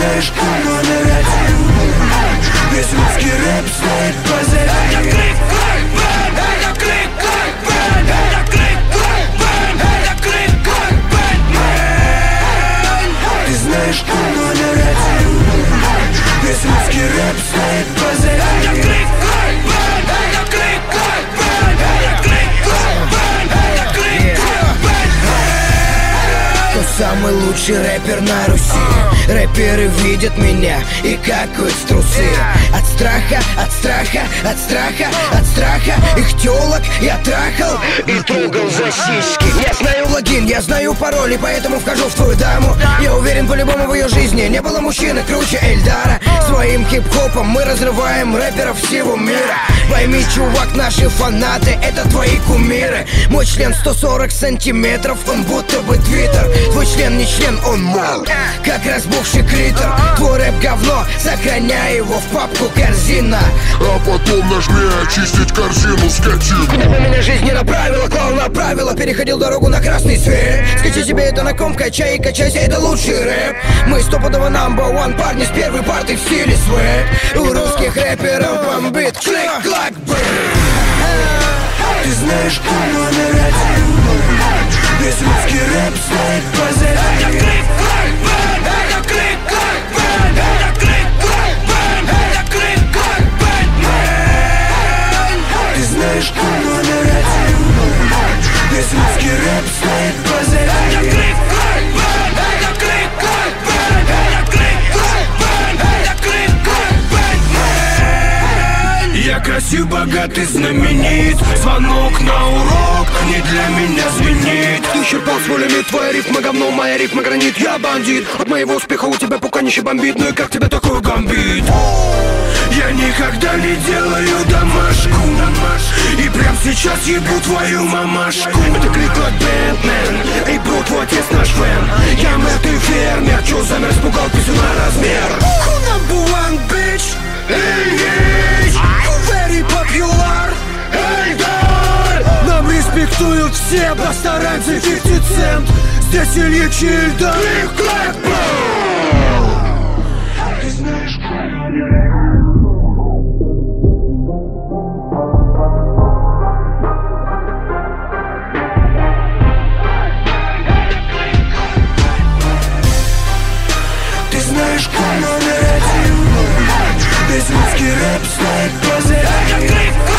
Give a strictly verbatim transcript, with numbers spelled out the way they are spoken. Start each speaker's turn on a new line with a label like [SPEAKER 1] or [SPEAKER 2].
[SPEAKER 1] знаешь, кто номер один. Весь русский рэп стоит позади. Это крик, крик, бэм, это крик, крик, бэм, это крик, крик, бэм, это крик, крик, бэм. Ты знаешь, кто номер один. Весь русский рэп стоит позади. Это крик, крик, бэм, это крик, крик, бэм, это крик, крик, бэм, это крик, крик, бэм.
[SPEAKER 2] Тот самый лучший рэпер на Руси. Рэперы видят меня и какают в трусы. От страха, от страха, от страха, от страха их тёлок я трахал и трогал за сиськи. Я знаю логин, я знаю пароль, и поэтому вхожу в твою даму. Я уверен, по-любому в ее жизни не было мужчины круче Эльдара. Своим хип-хопом мы разрываем рэперов всего мира. Пойми, чувак, наши фанаты — это твои кумиры. Мой член сто сорок сантиметров, он будто бы твиттер. Твой член не член, он мол, как разбухший клитор. Твой рэп говно, сохраняй его в папку корзина.
[SPEAKER 3] А потом нажми очистить корзину, скотину.
[SPEAKER 2] Куда бы меня жизнь не направила, клал направила. Переходил дорогу на красный свет. Скачай себе это на ком, качай и качайся, это лучший рэп. Мы стопудово number one парни с первой парты в стиле свэк. У русских рэперов бомбит клик-клак, брэм.
[SPEAKER 1] Ты знаешь, кто номер один. Весь русский рэп стоит позади. Это крик, крик, бэм, это крик, крик, бэм, это крик, крик, бэм, это крик, крик, бэм. Ты знаешь, кто номер один. Весь русский рэп стоит позади. Это крик, крик, бэм, это крик, крик, бэм, это крик, крик, бэм, это крик, крик, бэм. Я красив, богатый, знаменит. Звонок на урок не для меня звенит.
[SPEAKER 2] Ты исчерпал свой лимит, твоя рифма говно, моя рифма гранит. Я бандит, от моего успеха у тебя пуканище бомбит. Ну и как тебя такое гамбит?
[SPEAKER 1] Я никогда не делаю домашку. И прям сейчас ебу твою мамашку.
[SPEAKER 2] Это крик как Бэтмен. Эй, бро, твой отец наш фэн.
[SPEAKER 1] Я мэр, ты фермер. Чё замер, спугал писюна размер?
[SPEAKER 2] Who number one, bitch?
[SPEAKER 1] Engage.
[SPEAKER 2] Who very popular?
[SPEAKER 1] Эльдар.
[SPEAKER 2] Нам респектуют все, постараемся пятьдесят цент. Здесь Ильич и Эльдар.
[SPEAKER 1] Клик-клак, ты знаешь, кто Ты знаешь, кто номер один. Весь русский рэп стоит позади. Это крик,